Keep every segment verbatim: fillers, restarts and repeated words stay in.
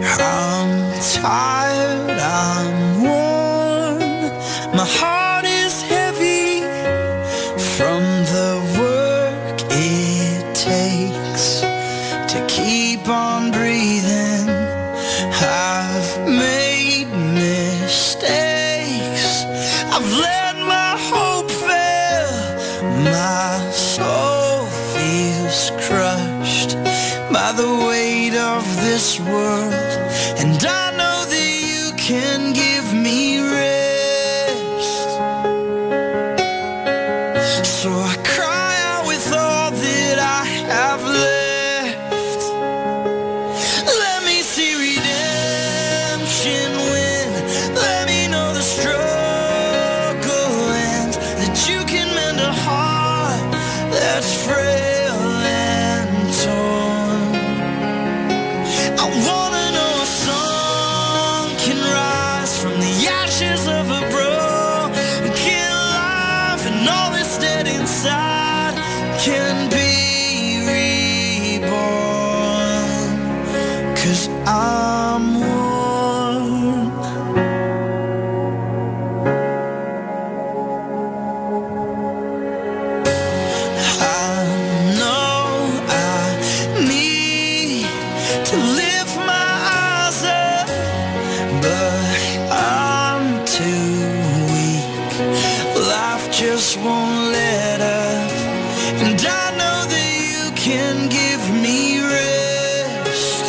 I'm tired, I'm worn, my heart is heavy from the work it takes to keep on breathing. I've made mistakes, I've let my hope fail, my soul feels crushed by the weight of this world, and I know that you can give me rest. So I cry out with all that I have left. Let me see redemption win, let me know the struggle ends, that you can mend a heart that's frail and torn. I wanna know a song can rise from the ashes of a broken life, and all that's dead inside can be reborn. 'Cause I'm worn. I know I need to lift my eyes up, but I'm too weak. Life just won't let up, and I know that you can give me rest.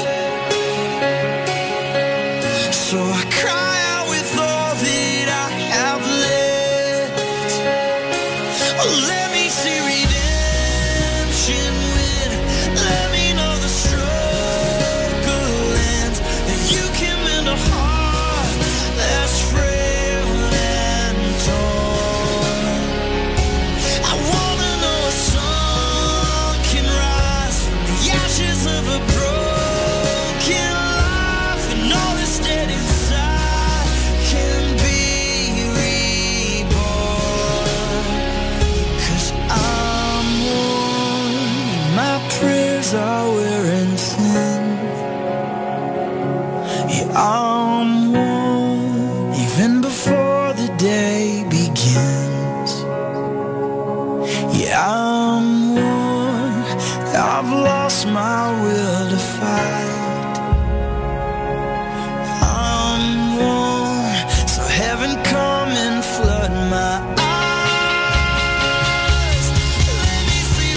So I cry out with all that I have left. Oh, let me see redemption win, let me know the struggle ends, that you can mend a heart that's frail and torn. I wanna know a song can rise from the ashes of a broken life, and all that's dead inside can be reborn. 'Cause I'm worn, my prayers are wearing thin. Yeah, I'm worn, even before the day begins. Yeah, I'm worn, I've lost my will to fight. I'm worn, so heaven come and flood my eyes. Let me see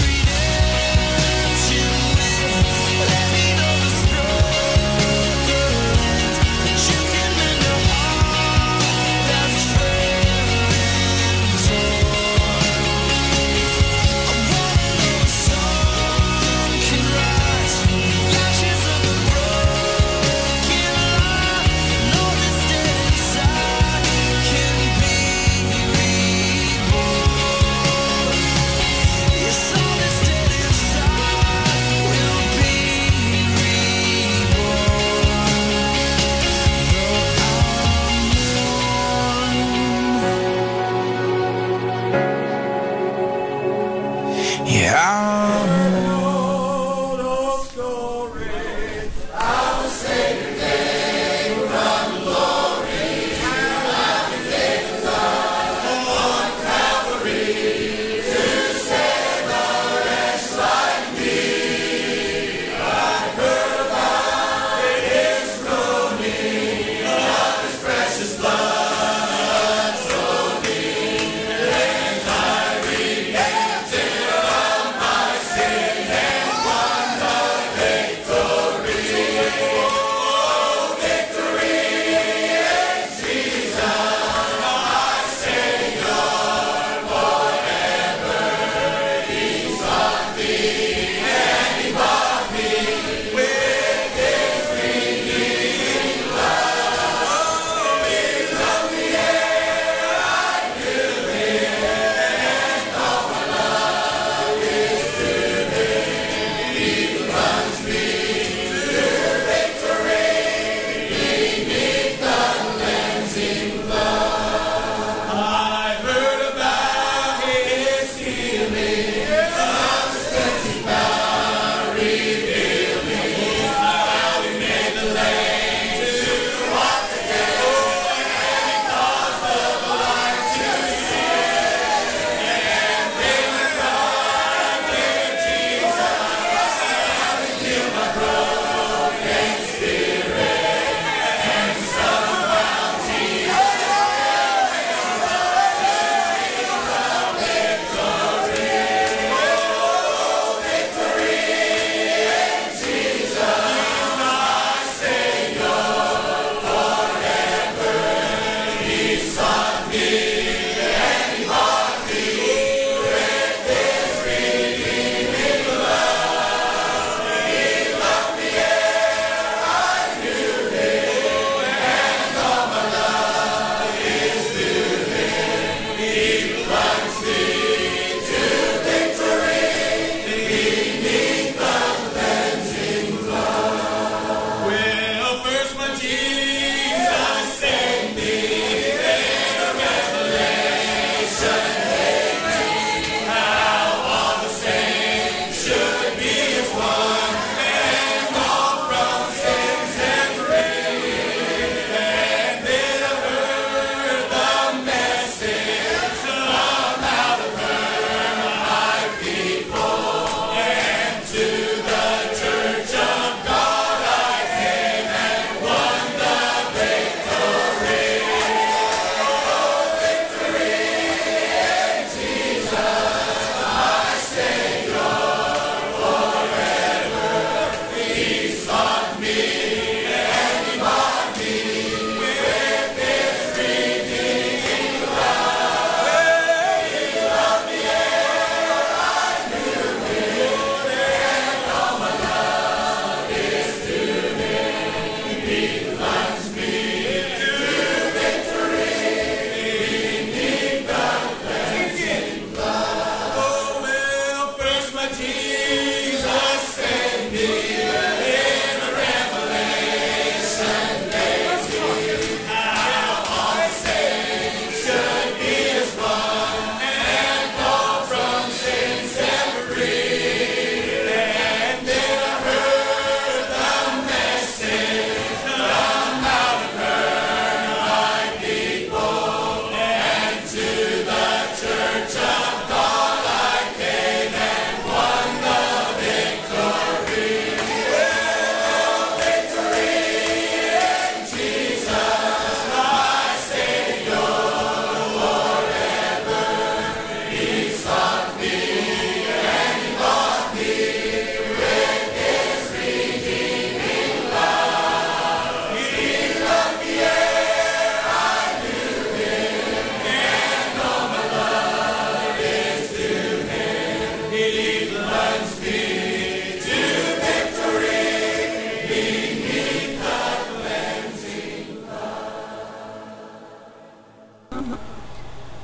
redemption win, let me know the struggle ends, that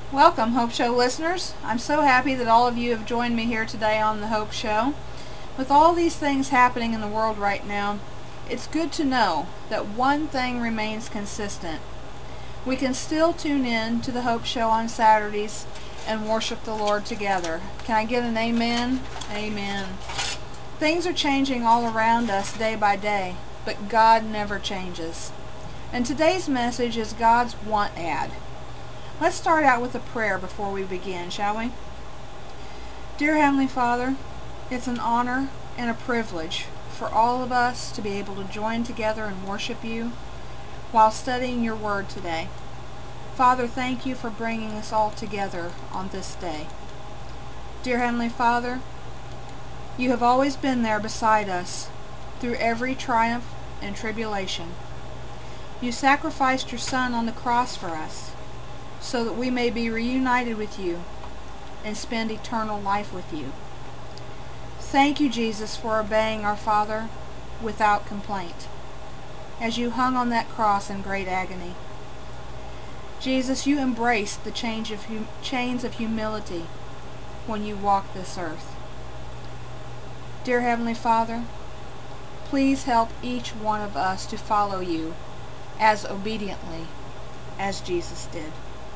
Welcome, Hope Show listeners. I'm so happy that all of you have joined me here today on the Hope Show. With all these things happening in the world right now, it's good to know that one thing remains consistent. We can still tune in to the Hope Show on Saturdays and worship the Lord together. Can I get an amen? Amen. Things are changing all around us day by day, but God never changes. And today's message is God's want ad. Let's start out with a prayer before we begin, shall we? Dear Heavenly Father, it's an honor and a privilege for all of us to be able to join together and worship you while studying your word today. Father, thank you for bringing us all together on this day. Dear Heavenly Father, you have always been there beside us through every triumph and tribulation. You sacrificed your Son on the cross for us, so that we may be reunited with you and spend eternal life with you. Thank you, Jesus, for obeying our Father without complaint, as you hung on that cross in great agony. Jesus, you embraced the change of hum- chains of humility when you walked this earth. Dear Heavenly Father, please help each one of us to follow you as obediently as Jesus did,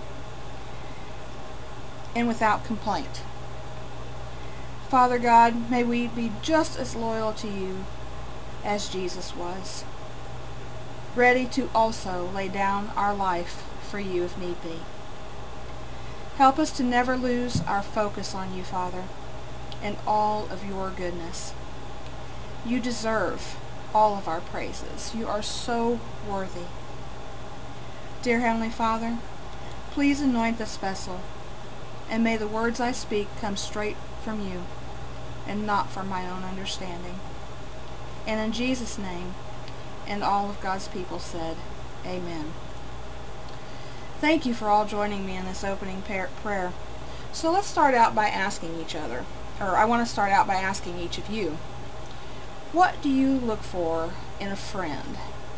and without complaint. Father God, may we be just as loyal to you as Jesus was, ready to also lay down our life for you if need be. Help us to never lose our focus on you, Father, and all of your goodness. You deserve all of our praises. You are so worthy. Dear Heavenly Father, please anoint this vessel, and may the words I speak come straight from you and not from my own understanding. And in Jesus' name, and all of God's people said, Amen. Thank you for all joining me in this opening prayer. So let's start out by asking each other, or I want to start out by asking each of you, what do you look for in a friend?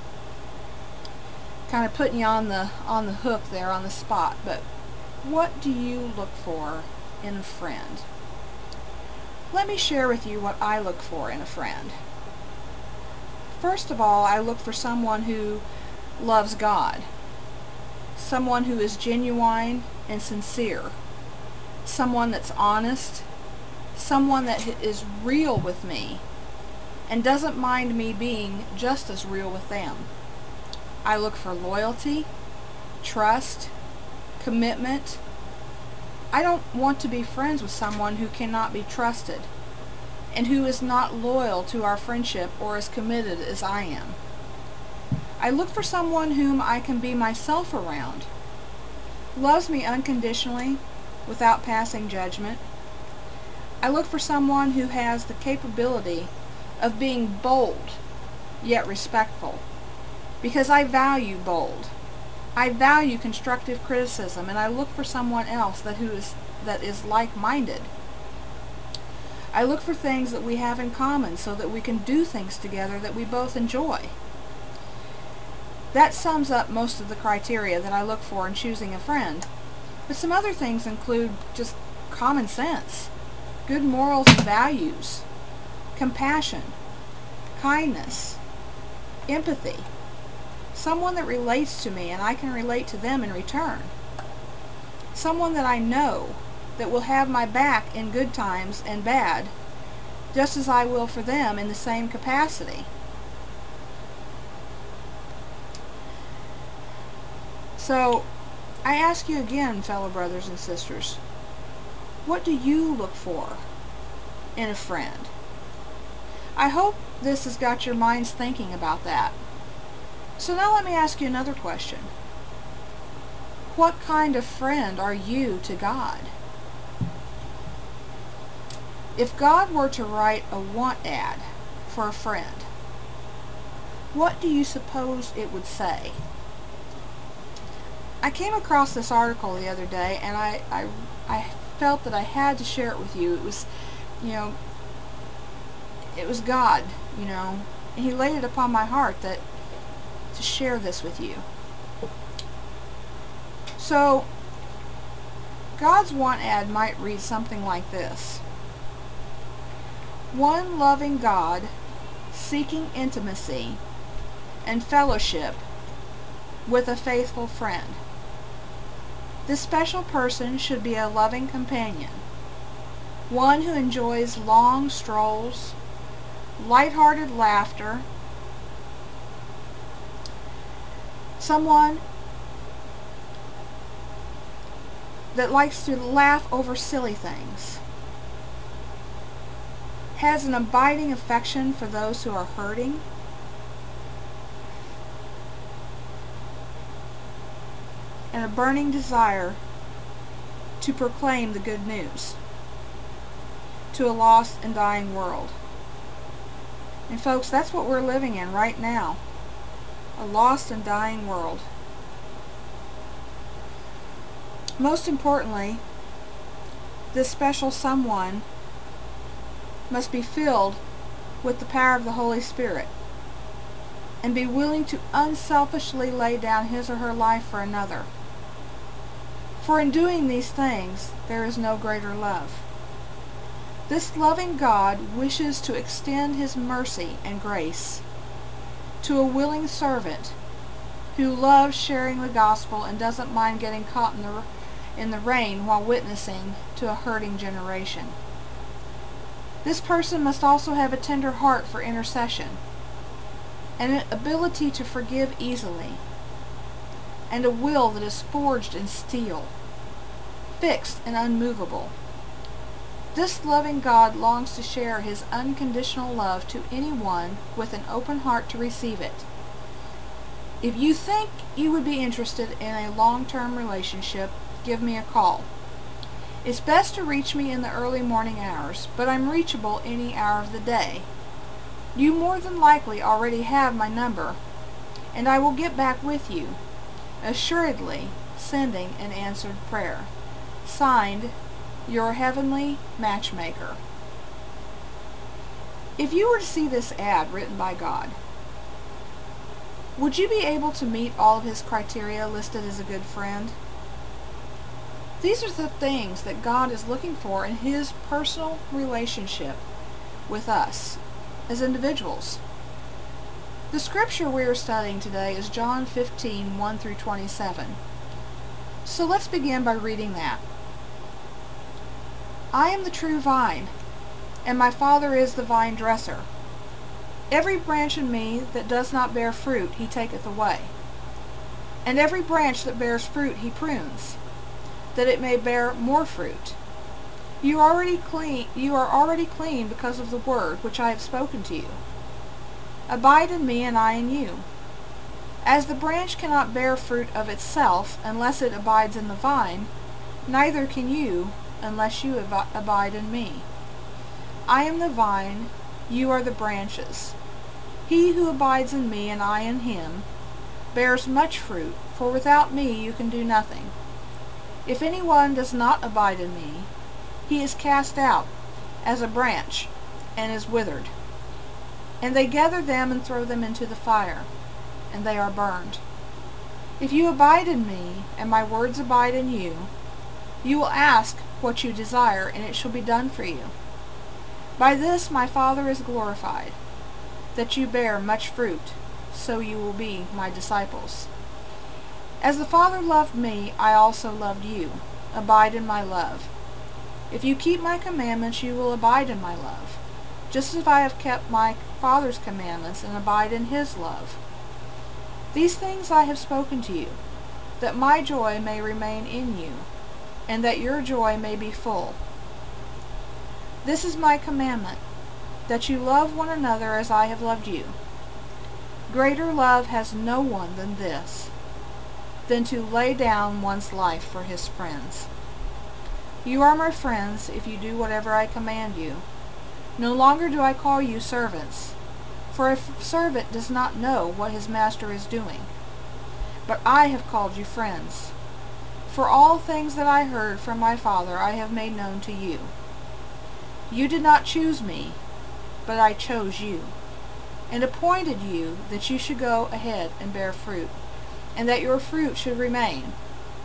Kind of putting you on the on the hook there, on the spot, but what do you look for in a friend? Let me share with you what I look for in a friend. First of all, I look for someone who loves God, someone who is genuine and sincere, someone that's honest, someone that is real with me and doesn't mind me being just as real with them. I look for loyalty, trust, commitment. I don't want to be friends with someone who cannot be trusted and who is not loyal to our friendship or as committed as I am. I look for someone whom I can be myself around, loves me unconditionally without passing judgment. I look for someone who has the capability of being bold yet respectful, because I value bold. I value constructive criticism, and I look for someone else that who is that is like-minded. I look for things that we have in common so that we can do things together that we both enjoy. That sums up most of the criteria that I look for in choosing a friend. But some other things include just common sense, good morals and values, compassion, kindness, empathy, someone that relates to me and I can relate to them in return, someone that I know that will have my back in good times and bad, just as I will for them in the same capacity. So, I ask you again, fellow brothers and sisters, what do you look for in a friend? I hope this has got your minds thinking about that. So now let me ask you another question. What kind of friend are you to God? If God were to write a want ad for a friend, what do you suppose it would say? I came across this article the other day, and I, I, I felt that I had to share it with you. It was, you know, it was God, you know, and He laid it upon my heart that to share this with you. So, God's want ad might read something like this. One loving God seeking intimacy and fellowship with a faithful friend. This special person should be a loving companion, one who enjoys long strolls, light-hearted laughter, someone that likes to laugh over silly things, has an abiding affection for those who are hurting, and a burning desire to proclaim the good news to a lost and dying world. And folks, that's what we're living in right now. A lost and dying world. Most importantly, this special someone must be filled with the power of the Holy Spirit and be willing to unselfishly lay down his or her life for another. For in doing these things, there is no greater love. This loving God wishes to extend his mercy and grace to a willing servant who loves sharing the gospel and doesn't mind getting caught in the, in the rain while witnessing to a hurting generation. This person must also have a tender heart for intercession, an ability to forgive easily, and a will that is forged in steel, fixed and unmovable. This loving God longs to share his unconditional love to anyone with an open heart to receive it. If you think you would be interested in a long-term relationship, give me a call. It's best to reach me in the early morning hours, but I'm reachable any hour of the day. You more than likely already have my number, and I will get back with you, assuredly sending an answered prayer. Signed, Your Heavenly Matchmaker. If you were to see this ad written by God, would you be able to meet all of his criteria listed as a good friend? These are the things that God is looking for in his personal relationship with us as individuals. The scripture we are studying today is John fifteen, one through twenty-seven. So let's begin by reading that. I am the true vine, and my Father is the vine dresser. Every branch in me that does not bear fruit he taketh away, and every branch that bears fruit he prunes, that it may bear more fruit. You are already clean, you are already clean because of the word which I have spoken to you. Abide in me, and I in you. As the branch cannot bear fruit of itself unless it abides in the vine, neither can you unless you ab- abide in me. I am the vine, you are the branches. He who abides in me and I in him bears much fruit, for without me you can do nothing. If anyone does not abide in me, he is cast out as a branch and is withered. And they gather them and throw them into the fire, and they are burned. If you abide in me, and my words abide in you, you will ask what you desire, and it shall be done for you. By this my Father is glorified, that you bear much fruit, so you will be my disciples. As the Father loved me, I also loved you. Abide in my love. If you keep my commandments, you will abide in my love, just as I have kept my Father's commandments and abide in his love. These things I have spoken to you, that my joy may remain in you, and that your joy may be full. This is my commandment, that you love one another as I have loved you. Greater love has no one than this, than to lay down one's life for his friends. You are my friends if you do whatever I command you. No longer do I call you servants, for a servant does not know what his master is doing. But I have called you friends. For all things that I heard from my Father I have made known to you. You did not choose me, but I chose you, and appointed you that you should go ahead and bear fruit, and that your fruit should remain,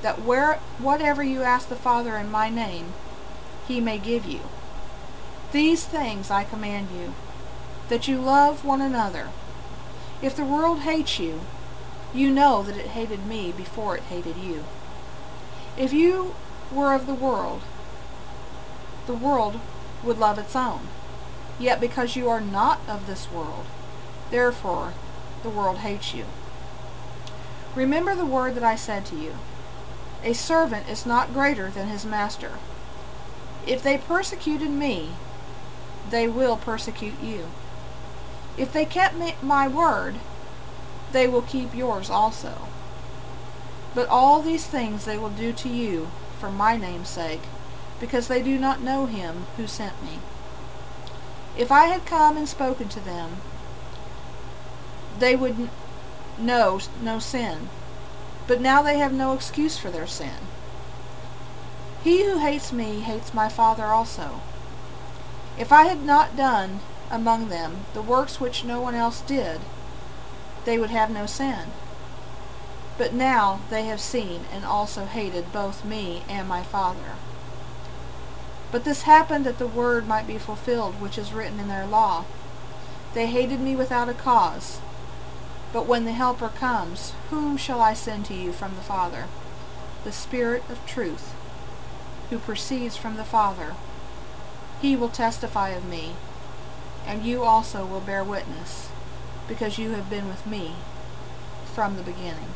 that where whatever you ask the Father in my name, he may give you. These things I command you, that you love one another. If the world hates you, you know that it hated me before it hated you. If you were of the world, the world would love its own. Yet because you are not of this world, therefore the world hates you. Remember the word that I said to you. A servant is not greater than his master. If they persecuted me, they will persecute you. If they kept my word, they will keep yours also. But all these things they will do to you for my name's sake, because they do not know him who sent me. If I had come and spoken to them, they would know no sin. But now they have no excuse for their sin. He who hates me hates my Father also. If I had not done among them the works which no one else did, they would have no sin. But now they have seen and also hated both me and my Father. But this happened that the word might be fulfilled which is written in their law. They hated me without a cause. But when the Helper comes, whom shall I send to you from the Father? The Spirit of truth, who proceeds from the Father. He will testify of me, and you also will bear witness, because you have been with me from the beginning.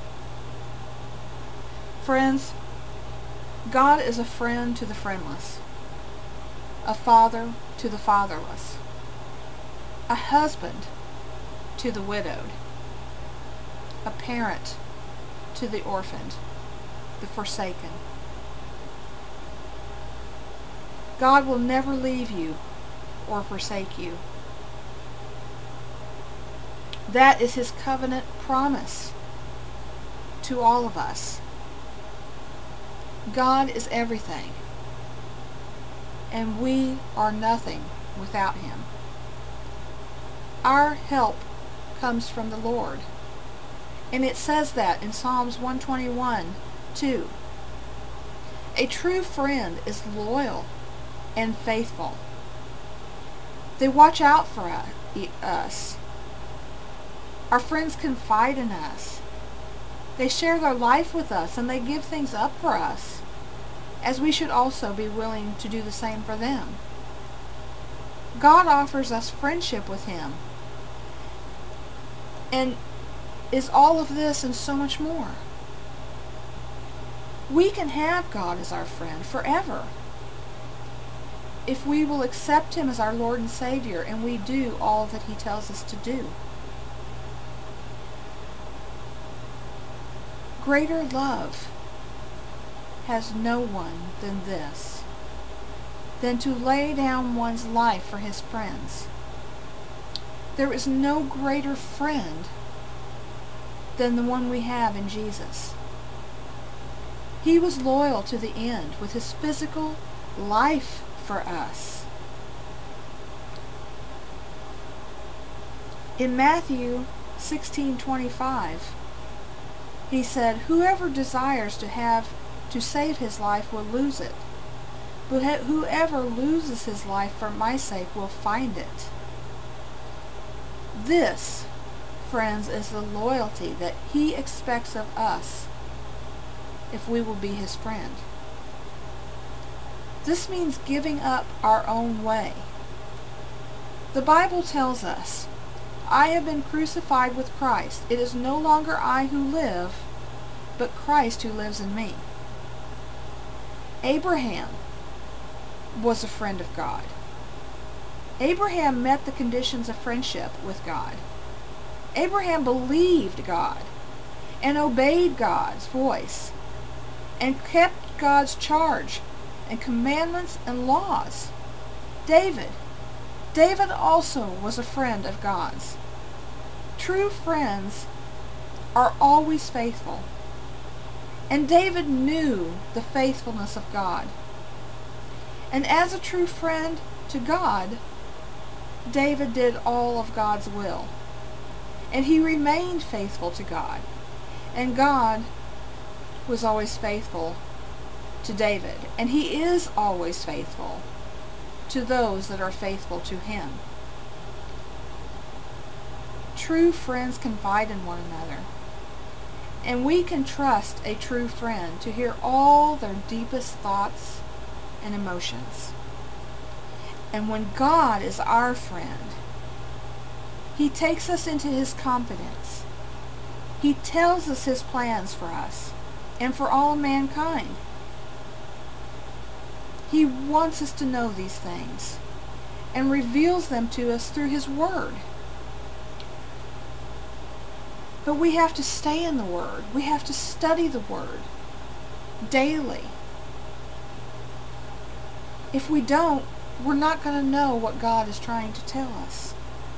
Friends, God is a friend to the friendless, a father to the fatherless, a husband to the widowed, a parent to the orphaned, the forsaken. God will never leave you or forsake you. That is his covenant promise to all of us. God is everything, and we are nothing without him. Our help comes from the Lord, and it says that in Psalms one twenty-one, two. A true friend is loyal and faithful. They watch out for us. Our friends confide in us. They share their life with us, and they give things up for us, as we should also be willing to do the same for them. God offers us friendship with him, and is all of this and so much more. We can have God as our friend forever if we will accept him as our Lord and Savior, and we do all that he tells us to do. Greater love has no one than this, than to lay down one's life for his friends. There is no greater friend than the one we have in Jesus. He was loyal to the end with his physical life for us. In Matthew sixteen twenty-five, he said, "Whoever desires to have to save his life will lose it, but whoever loses his life for my sake will find it." This, friends, is the loyalty that he expects of us if we will be his friend. This means giving up our own way. The Bible tells us, "I have been crucified with Christ. It is no longer I who live, but Christ who lives in me." Abraham was a friend of God. Abraham met the conditions of friendship with God. Abraham believed God and obeyed God's voice and kept God's charge and commandments and laws. David. David also was a friend of God's. True friends are always faithful. And David knew the faithfulness of God. And as a true friend to God, David did all of God's will. And he remained faithful to God. And God was always faithful to David, and he is always faithful to those that are faithful to him. True friends confide in one another, and we can trust a true friend to hear all their deepest thoughts and emotions. And when God is our friend, he takes us into his confidence. He tells us his plans for us and for all mankind. He wants us to know these things and reveals them to us through his word. But we have to stay in the word. We have to study the word daily. If we don't, we're not going to know what God is trying to tell us.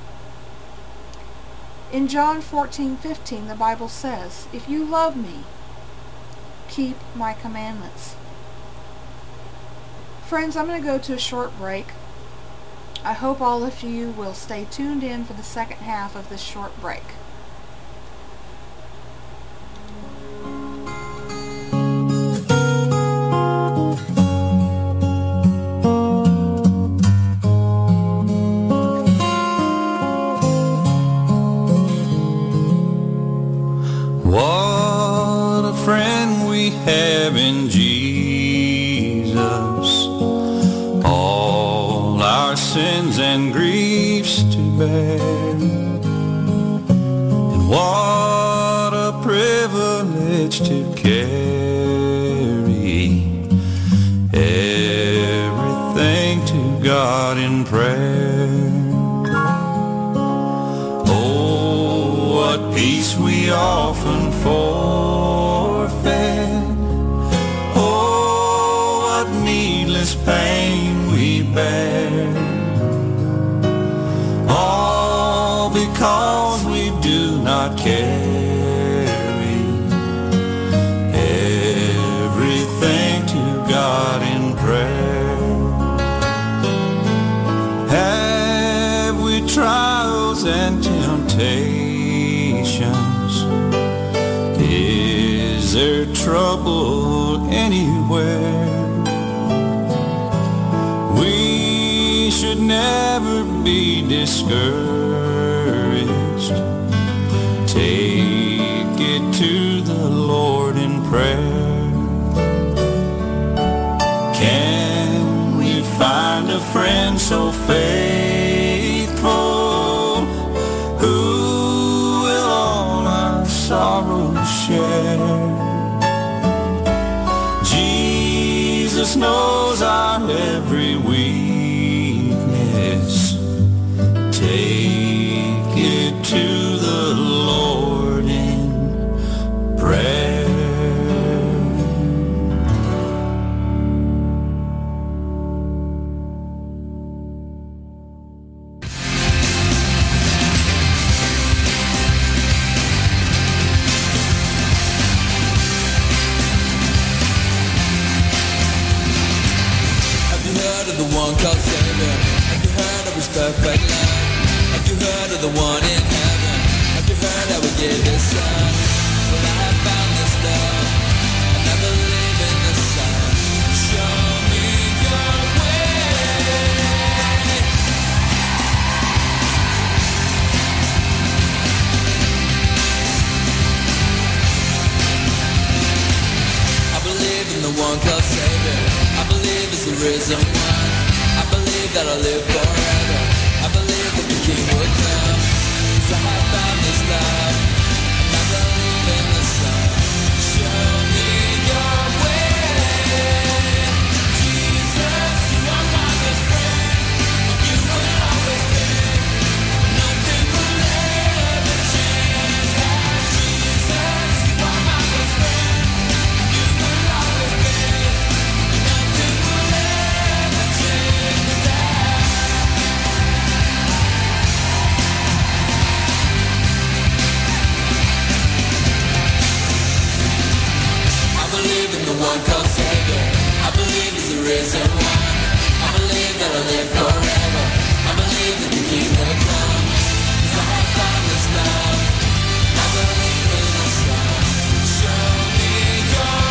In John fourteen fifteen, the Bible says, "If you love me, keep my commandments." Friends, I'm going to go to a short break. I hope all of you will stay tuned in for the second half of this short break. What a friend we have in Jesus, all our sins and griefs to bear, and what a privilege to carry everything to God in prayer. Peace we often forfeit. Oh, what needless pain we bear, all because we do not carry everything to God in prayer. Have we trials and temptations? Is there trouble anywhere? We should never be discouraged. Take it to the Lord in prayer. Can we find a friend so faithful, who sorrows share? Jesus knows our every weakness. Take it to the Lord in prayer. Called Savior. Have you heard of his perfect love? Have you heard of the one in heaven? Have you heard how he gave his son? Well, I have found this love, I never leave in the sun. Show me your way. I believe in the one called Savior. I believe it's the risen one. I believe that I'll live forever. I believe that the King will come. So I found this love, and I believe in the sun. Show me your way. Jesus, you are my best friend, and you will always be. Nothing will ever change. Jesus, you are my best friend, and you will always be. Nothing will ever change that. I believe in the one called Savior. I believe he's the risen one. I believe that I'll live forever. I believe that the King will come. 'Cause I have found this love. I believe in the sun. Show me your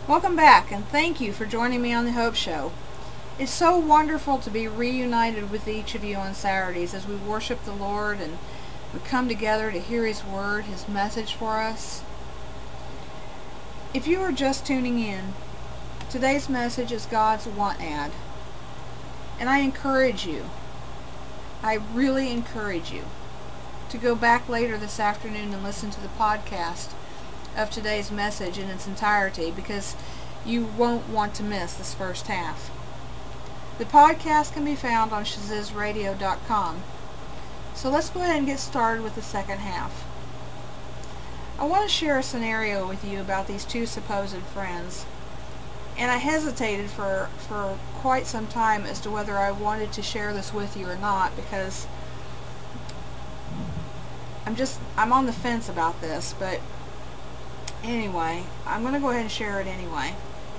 Welcome back, and thank you for joining me on the Hope Show. It's so wonderful to be reunited with each of you on Saturdays as we worship the Lord and we come together to hear His Word, His message for us. If you are just tuning in, today's message is God's want ad. And I encourage you, I really encourage you to go back later this afternoon and listen to the podcast of today's message in its entirety, because you won't want to miss this first half. The podcast can be found on shaziz radio dot com. So let's go ahead and get started with the second half. I want to share a scenario with you about these two supposed friends. And I hesitated for, for quite some time as to whether I wanted to share this with you or not, because I'm just, I'm on the fence about this, but anyway, I'm going to go ahead and share it anyway.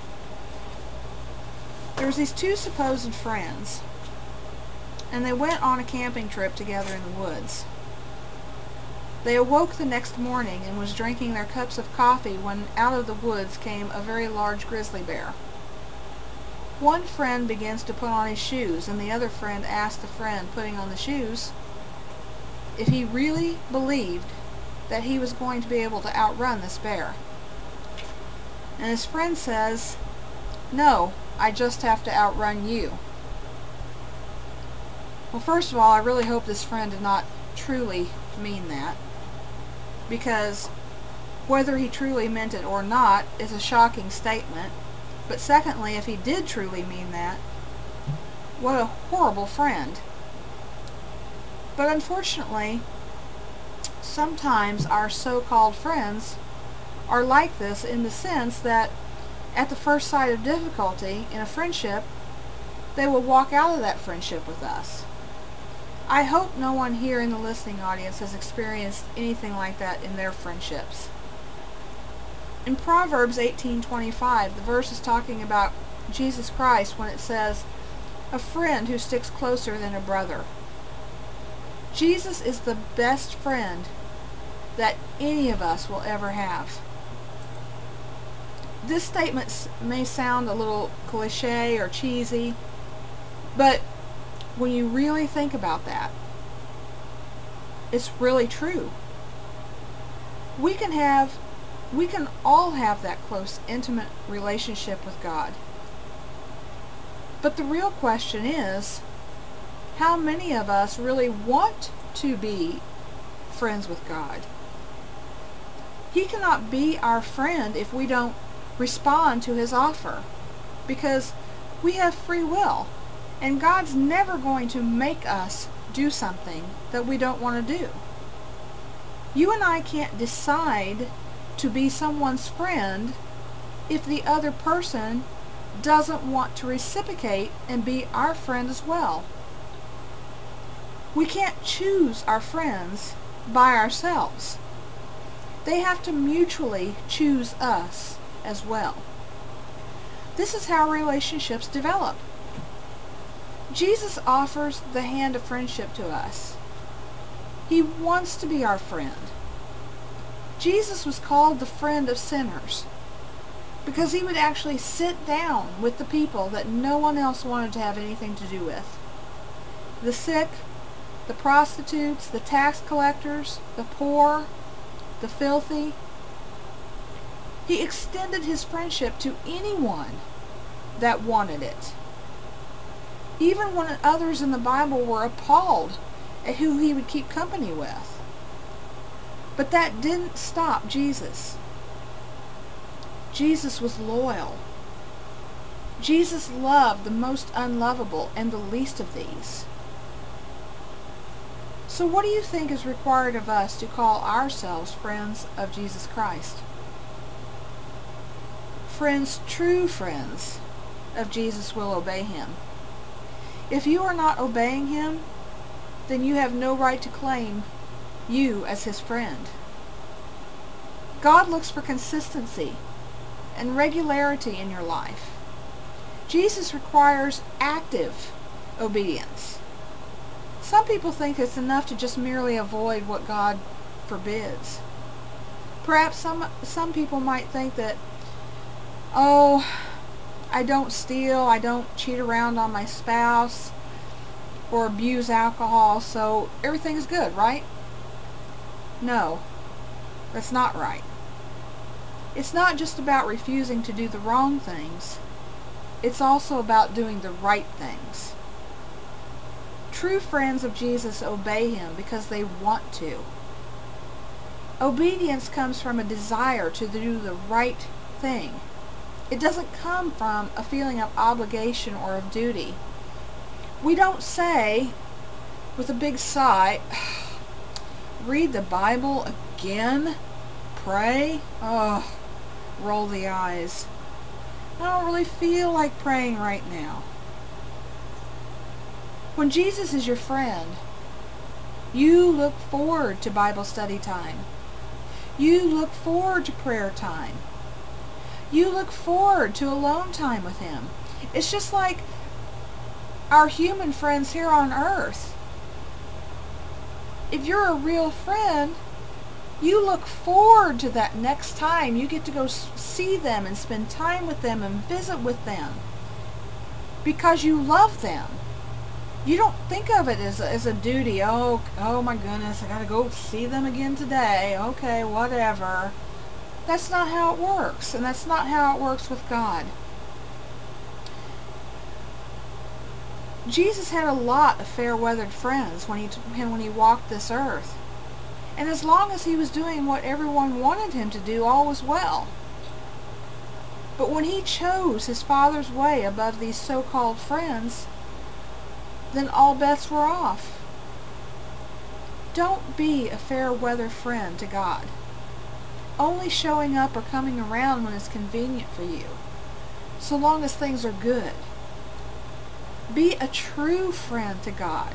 There's these two supposed friends, and they went on a camping trip together in the woods. They awoke the next morning and was drinking their cups of coffee when out of the woods came a very large grizzly bear. One friend begins to put on his shoes, and the other friend asked the friend putting on the shoes if he really believed that he was going to be able to outrun this bear. And his friend says, "No, I just have to outrun you." Well, first of all, I really hope this friend did not truly mean that, because whether he truly meant it or not is a shocking statement. But secondly, if he did truly mean that, what a horrible friend. But unfortunately, sometimes our so-called friends are like this, in the sense that at the first sight of difficulty in a friendship, they will walk out of that friendship with us. I hope no one here in the listening audience has experienced anything like that in their friendships. In Proverbs eighteen twenty-five, the verse is talking about Jesus Christ when it says, "A friend who sticks closer than a brother." Jesus is the best friend that any of us will ever have. This statement may sound a little cliche or cheesy, but when you really think about that, it's really true. We can have, we can all have that close, intimate relationship with God. But the real question is, how many of us really want to be friends with God? He cannot be our friend if we don't respond to His offer, because we have free will, and God's never going to make us do something that we don't want to do. You and I can't decide to be someone's friend if the other person doesn't want to reciprocate and be our friend as well. We can't choose our friends by ourselves. They have to mutually choose us as well. This is how relationships develop. Jesus offers the hand of friendship to us. He wants to be our friend. Jesus was called the friend of sinners because He would actually sit down with the people that no one else wanted to have anything to do with. The sick, the prostitutes, the tax collectors, the poor, the filthy. He extended His friendship to anyone that wanted it. Even when others in the Bible were appalled at who He would keep company with. But that didn't stop Jesus. Jesus was loyal. Jesus loved the most unlovable and the least of these. So what do you think is required of us to call ourselves friends of Jesus Christ? Friends, true friends of Jesus, will obey Him. If you are not obeying Him, then you have no right to claim you as His friend. God looks for consistency and regularity in your life. Jesus requires active obedience. Some people think it's enough to just merely avoid what God forbids. Perhaps some some people might think that oh, I don't steal, I don't cheat around on my spouse or abuse alcohol, so everything's good, right? No, that's not right. It's not just about refusing to do the wrong things. It's also about doing the right things. True friends of Jesus obey him because they want to. Obedience comes from a desire to do the right thing. It doesn't come from a feeling of obligation or of duty. We don't say, with a big sigh, read the Bible again? Pray? Oh, roll the eyes. I don't really feel like praying right now. When Jesus is your friend, you look forward to Bible study time. You look forward to prayer time. You look forward to alone time with him. It's just like our human friends here on earth. If you're a real friend, you look forward to that next time you get to go see them and spend time with them and visit with them because you love them. You don't think of it as a, as a duty. Oh, oh my goodness, I gotta go see them again today. Okay, whatever. That's not how it works, and that's not how it works with God. Jesus had a lot of fair-weathered friends when he when he walked this earth. And as long as he was doing what everyone wanted him to do, all was well. But when he chose his Father's way above these so-called friends, then all bets were off. Don't be a fair-weather friend to God, only showing up or coming around when it's convenient for you, so long as things are good. Be a true friend to God.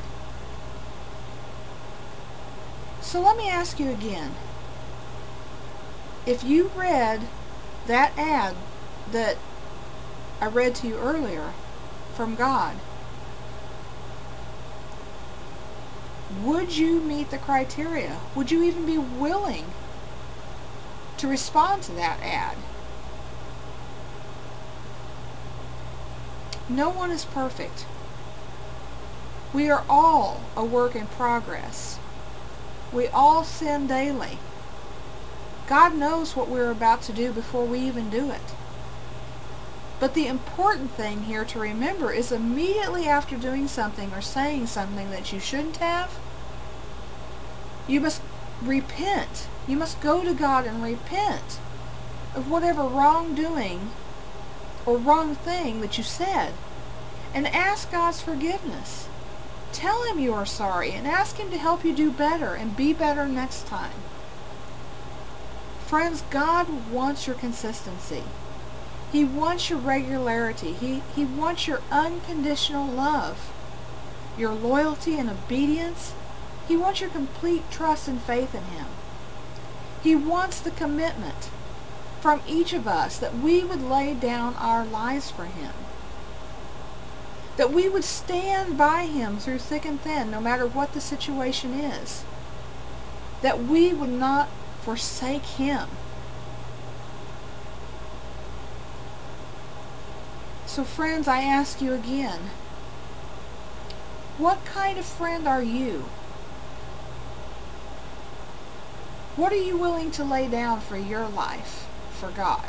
So let me ask you again. If you read that ad that I read to you earlier from God, would you meet the criteria? Would you even be willing to respond to that ad? No one is perfect. We are all a work in progress. We all sin daily. God knows what we're about to do before we even do it. But the important thing here to remember is immediately after doing something or saying something that you shouldn't have, you must repent. You must go to God and repent of whatever wrongdoing or wrong thing that you said, and ask God's forgiveness. Tell him you are sorry and ask him to help you do better and be better next time. Friends, God wants your consistency. He wants your regularity. He, he wants your unconditional love, your loyalty and obedience. He wants your complete trust and faith in him. He wants the commitment from each of us that we would lay down our lives for him, that we would stand by him through thick and thin, no matter what the situation is, that we would not forsake him. So friends, I ask you again, what kind of friend are you? What are you willing to lay down for your life, for God?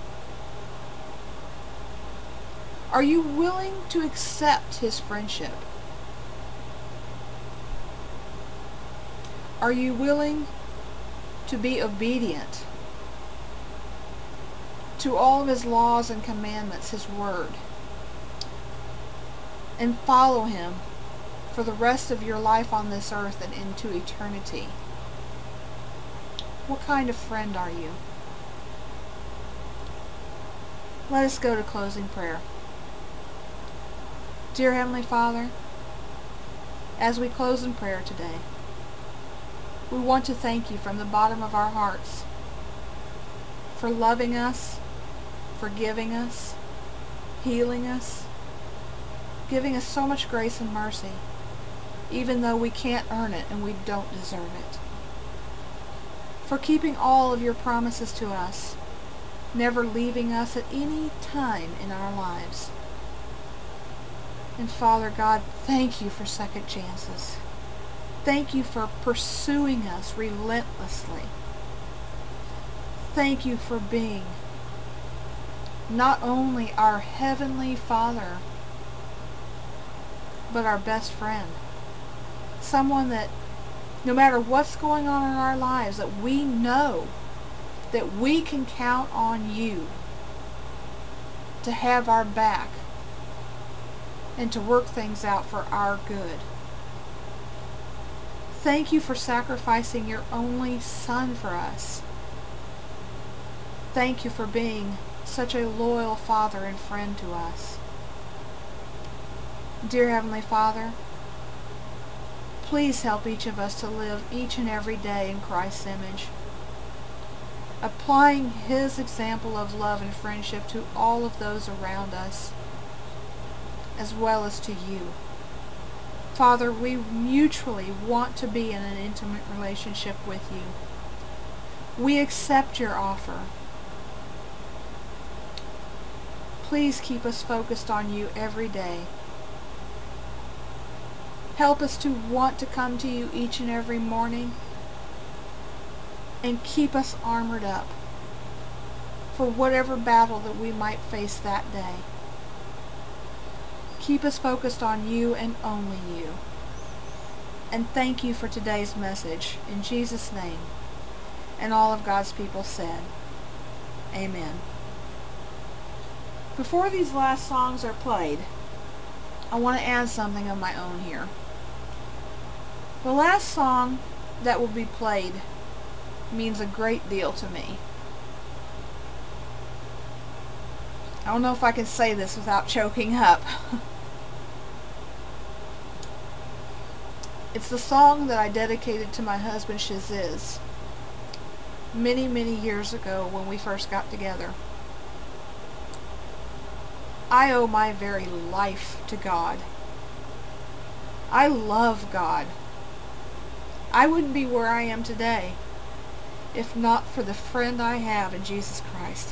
Are you willing to accept his friendship? Are you willing to be obedient to all of his laws and commandments, his word, and follow him for the rest of your life on this earth and into eternity? What kind of friend are you? Let us go to closing prayer. Dear Heavenly Father, as we close in prayer today, we want to thank you from the bottom of our hearts for loving us, forgiving us, healing us, giving us so much grace and mercy, even though we can't earn it and we don't deserve it. For keeping all of your promises to us, never leaving us at any time in our lives. And Father God, thank you for second chances. Thank you for pursuing us relentlessly. Thank you for being not only our Heavenly Father, but our best friend. Someone that, no matter what's going on in our lives, that we know that we can count on you to have our back and to work things out for our good. Thank you for sacrificing your only Son for us. Thank you for being such a loyal Father and friend to us. Dear Heavenly Father, please help each of us to live each and every day in Christ's image, applying His example of love and friendship to all of those around us, as well as to you. Father, we mutually want to be in an intimate relationship with you. We accept your offer. Please keep us focused on you every day. Help us to want to come to you each and every morning, and keep us armored up for whatever battle that we might face that day. Keep us focused on you and only you. And thank you for today's message. In Jesus' name. And all of God's people said, Amen. Before these last songs are played, I want to add something of my own here. The last song that will be played means a great deal to me. I don't know if I can say this without choking up. It's the song that I dedicated to my husband Shaziz many, many years ago when we first got together. I owe my very life to God. I love God. I wouldn't be where I am today if not for the friend I have in Jesus Christ.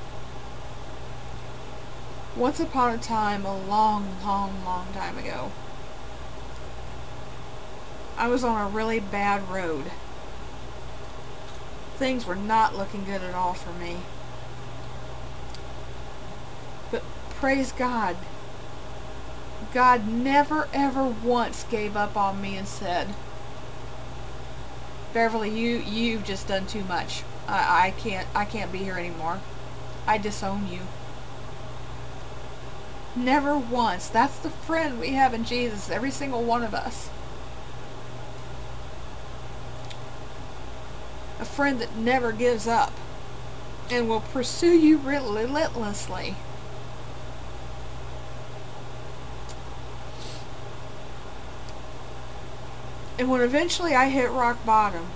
Once upon a time, a long, long, long time ago, I was on a really bad road. Things were not looking good at all for me. But praise God, God never ever once gave up on me and said, Beverly, you you've just done too much. I, I can't I can't be here anymore. I disown you. Never once. That's the friend we have in Jesus, every single one of us. A friend that never gives up and will pursue you relentlessly. And when eventually I hit rock bottom,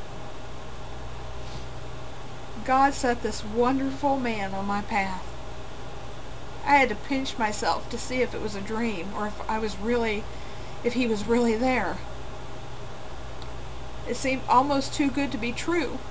God set this wonderful man on my path. I had to pinch myself to see if it was a dream or if I was really, if he was really there. It seemed almost too good to be true.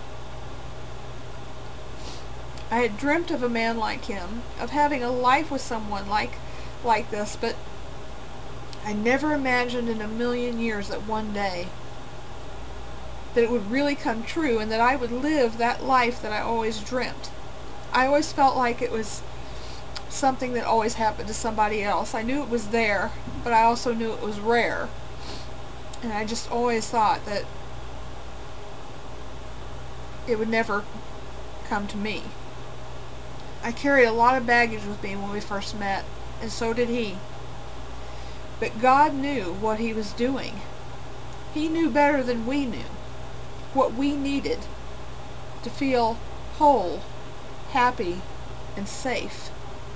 I had dreamt of a man like him, of having a life with someone like, like this, but I never imagined in a million years that one day that it would really come true and that I would live that life that I always dreamt. I always felt like it was something that always happened to somebody else. I knew it was there, but I also knew it was rare. And I just always thought that it would never come to me. I carried a lot of baggage with me when we first met, and so did he. But God knew what he was doing. He knew better than we knew what we needed to feel whole, happy, and safe.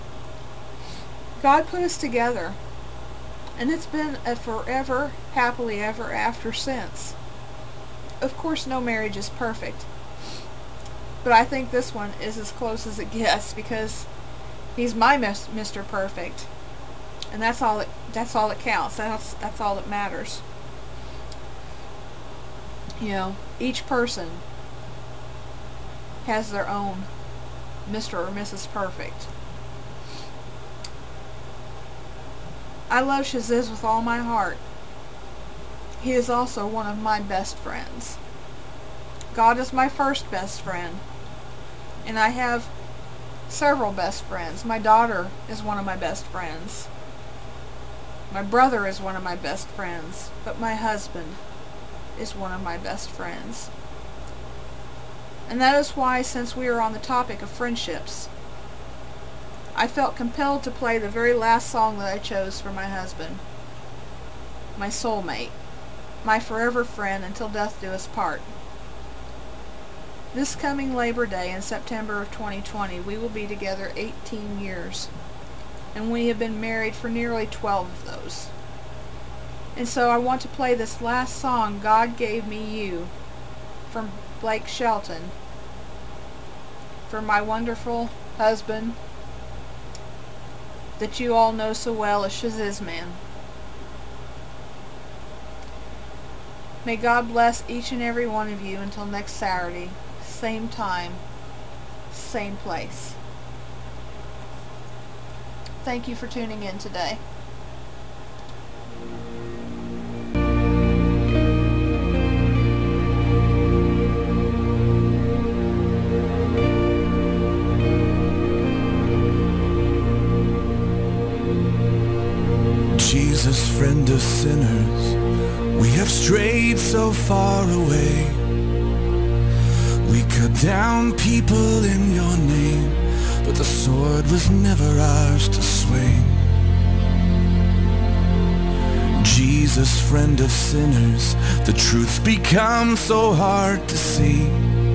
God put us together, and it's been a forever, happily ever after since. Of course, no marriage is perfect, but I think this one is as close as it gets because he's my Mister Perfect, and that's all that that's all that counts. That's that's all that matters. You know, each person has their own Mister or Missus Perfect. I love Shaziz with all my heart. He is also one of my best friends. God is my first best friend, and I have several best friends. My daughter is one of my best friends. My brother is one of my best friends, but my husband is one of my best friends. And that is why, since we are on the topic of friendships, I felt compelled to play the very last song that I chose for my husband, my soulmate, my forever friend until death do us part. This coming Labor Day in September of twenty twenty, we will be together eighteen years, and we have been married for nearly twelve of those. And so I want to play this last song, God Gave Me You, from Blake Shelton, for my wonderful husband that you all know so well as Shazizman. May God bless each and every one of you until next Saturday, same time, same place. Thank you for tuning in today. Jesus, friend of sinners, we have strayed so far away. We cut down people in your name, but the sword was never ours to swing. Jesus, friend of sinners, the truth's become so hard to see.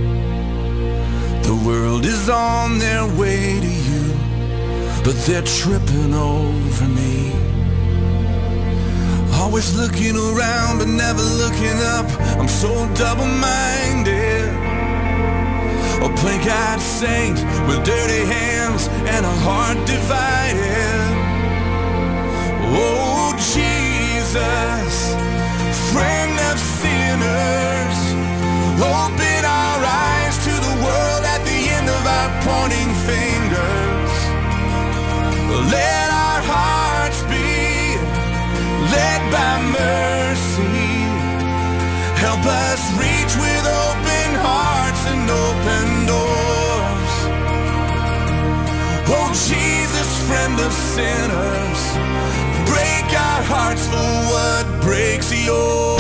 The world is on their way to you, but they're tripping over me. Always looking around but never looking up, I'm so double-minded. A plain-eyed saint with dirty hands and a heart divided. Oh Jesus, friend of sinners, open our eyes to the world at the end of our pointing fingers. Let our hearts be led by mercy. Help us reach with open hearts and open doors. Oh Jesus, friend of sinners, break our hearts for what breaks yours.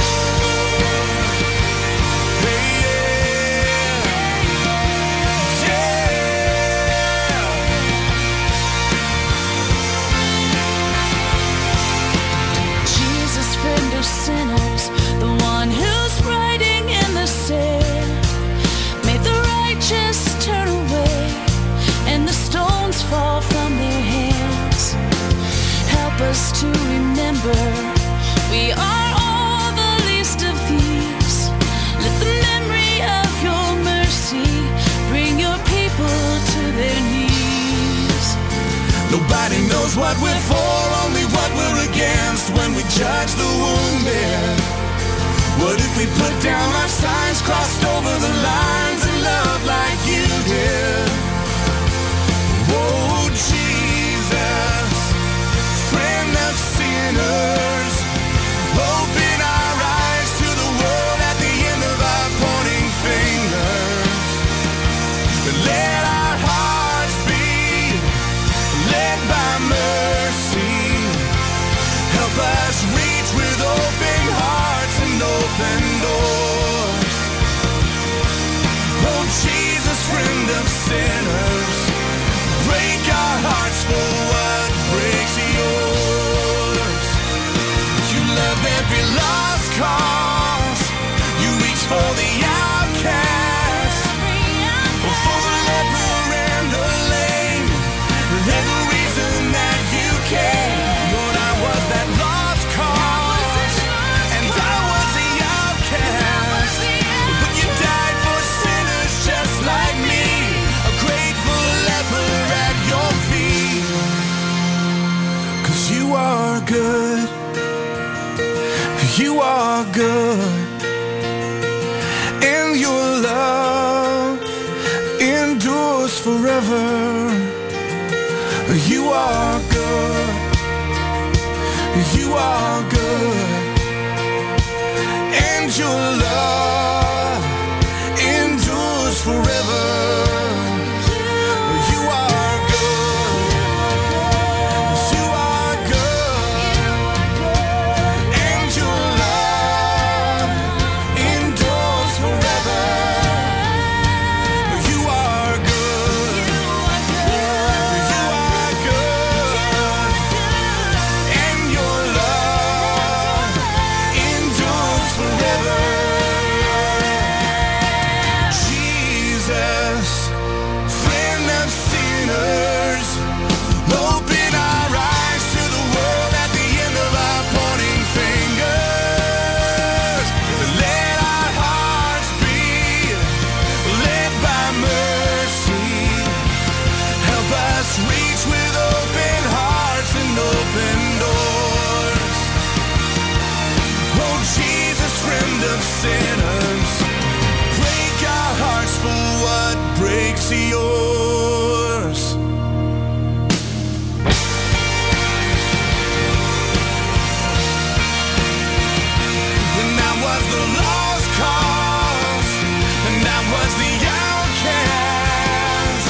Sinners, the one who's writing in the sand, made the righteous turn away and the stones fall from their hands. Help us to remember we are all the least of these. Let the memory of your mercy bring your people to their knees. Nobody knows what we're for, only what we're against when we judge the wounded. What if we put down our signs, crossed over the lines and love like you did? Oh Jesus, friend of sinners, open our eyes to the world at the end of our pointing fingers. Let our hearts be led by mercy. Help us reach with open hearts and open doors. You are good. You are good. And your love endures forever. You are good. You are good. And your love endures forever. You are good. You are good. And your love endures forever. Jesus, friend of sinners, open our eyes to the world at the end of our pointing fingers. Let our hearts be led by mercy. Help us reach with open hearts and open doors. Oh Jesus, friend of sinners, break our hearts for what breaks yours. And I was the lost cause, and I was the outcast.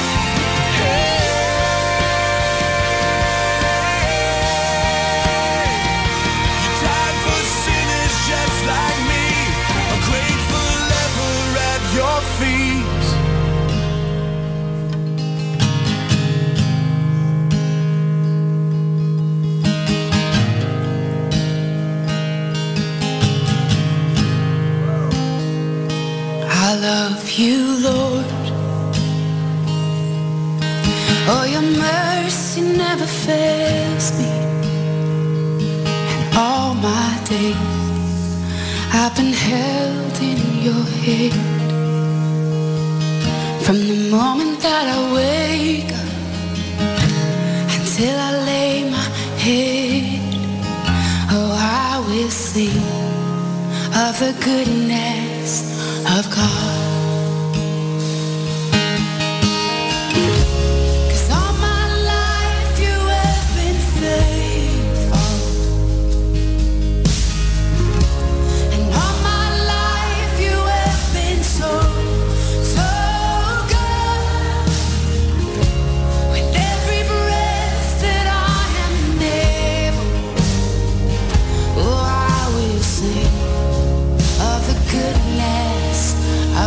Hey, you died for sinners just like me, a grateful leper at your feet. I love you, Lord. Oh, your mercy never fails me. And all my days I've been held in your hand. From the moment that I wake up until I lay my head, oh, I will sing of the goodness of God. 'Cause all my life you have been faithful, and all my life you have been so, so good. With every breath that I am able, oh, I will sing of the goodness of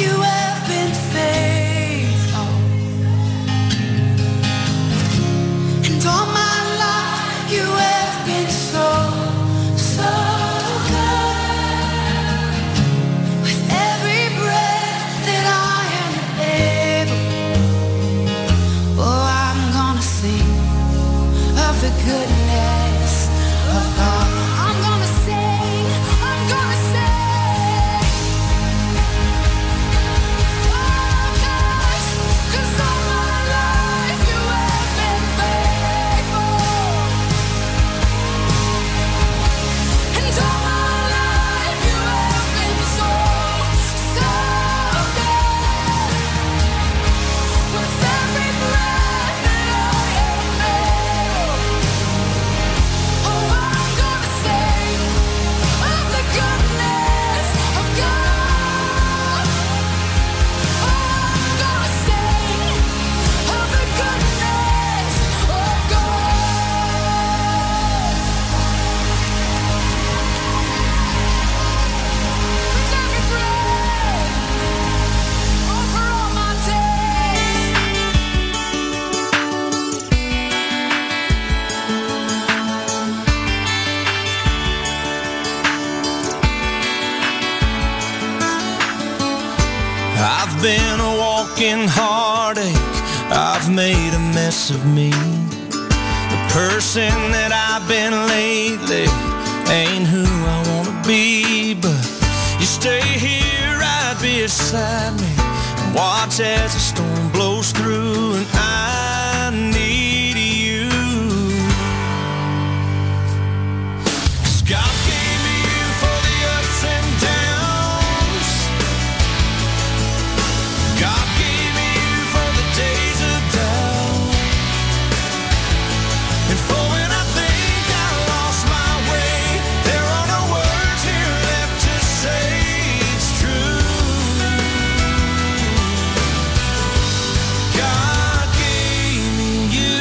you have been faithful. And all my life you have been so, so good. With every breath that I am able, oh, I'm gonna sing of the goodness of God. I'm gonna sing, I'm gonna sing. Oh, 'cause, 'cause all my life you have been faithful. And all my life you have been so, so good. With every breath that I am able, oh, I'm gonna sing of the goodness of God. Oh, I'm gonna sing of the goodness of God. With every breath, oh, for all my days. I've been a walking heartache, I've made a mess of me. The person that I've been lately ain't who I wanna be, but you stay here right beside me and watch as the storm blows through, and I need you. 'Cause God gave me you for the ups and downs. God gave me you for the days of doubt, and for when I think I lost my way, there are no words here left to say it's true. God gave me you,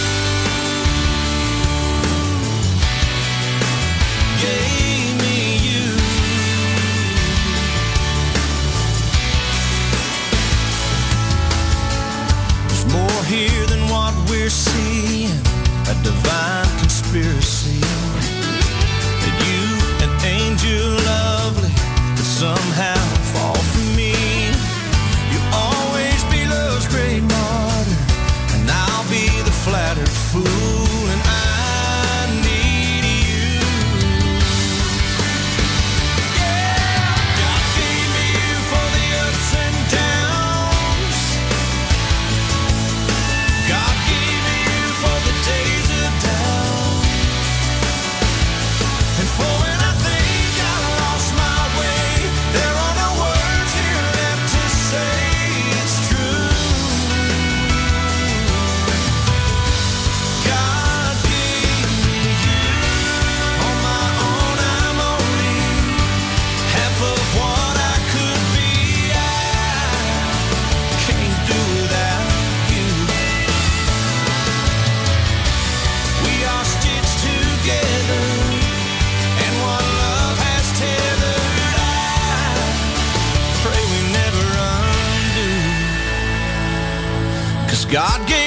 gave me you. There's more here than what we're seeing, a divine conspiracy. That you, an angel lovely, could somehow fall for me. You'll always be love's great martyr, and I'll be the flattered fool, and I need you. Yeah, God gave me you for the ups and downs. God gave me you for the days of doubt, and for when I think I lost my way, there are no words here left to say it's true. God gave me you. On my own I'm only half of what I could be. I can't do without you. We are stitched together, and what love has tethered, I pray we never undo. 'Cause God gave